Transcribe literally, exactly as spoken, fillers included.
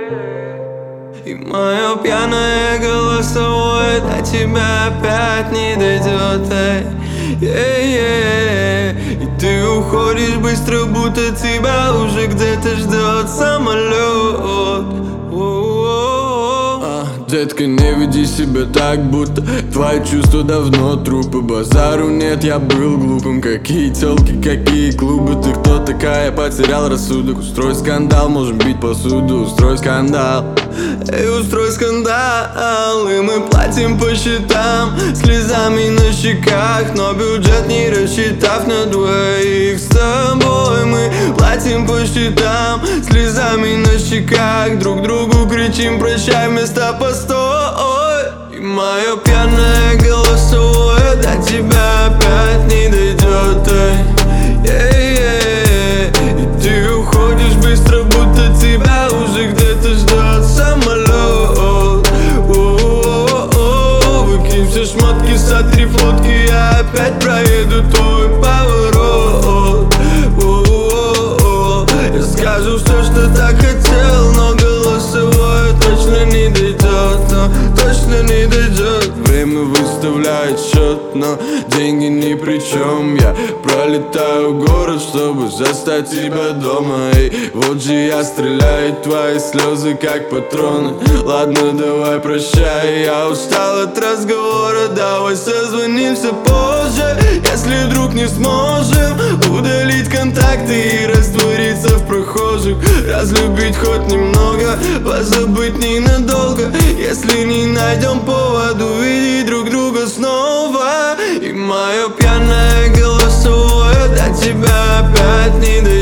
И мое пьяное голосовое до тебя опять не дойдет, эй, yeah, yeah. И ты уходишь быстро, будто тебя уже где-то ждет самолет. Детка, не веди себя так, будто твои чувства давно трупы. Базару нет, я был глупым. Какие тёлки, какие клубы. Ты кто такая, потерял рассудок. Устрой скандал, можем бить посуду. Устрой скандал, эй, устрой скандал. И мы платим по счетам, слезами на щеках, но бюджет не рассчитав на двоих. С тобой мы платим по счетам, слезами на щеках, друг другу кричим прощай вместо постой. И мое пьяное голосовое до тебя опять не дойдет, эй, yeah, yeah. И ты уходишь быстро, будто тебя уже где-то ждет самолет. Выкинь все шмотки, сотри фотки, я опять проеду твой поворот. Я скажу все, что так хотел, но голосовое точно не дойдет, но точно не дойдет. Время выставляет счет, но деньги ни при чем. Я пролетаю город, чтобы застать тебя дома. И вот же я стреляю, твои слезы как патроны. Ладно, давай прощай, я устал от разговора. Давай созвонимся позже, если вдруг не сможем удалить контакты и раствориться в прохожих. Разлюбить хоть немного, позабыть ненадолго. Если не найдем повод увидеть друг друга снова. И мое пьяное голосовое до тебя опять не дойдет.